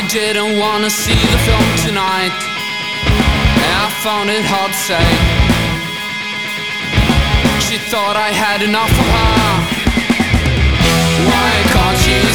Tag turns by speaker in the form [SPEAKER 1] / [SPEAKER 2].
[SPEAKER 1] didn't wanna see the film tonight, and I found it hard to say. She thought I had enough of her. Why can't she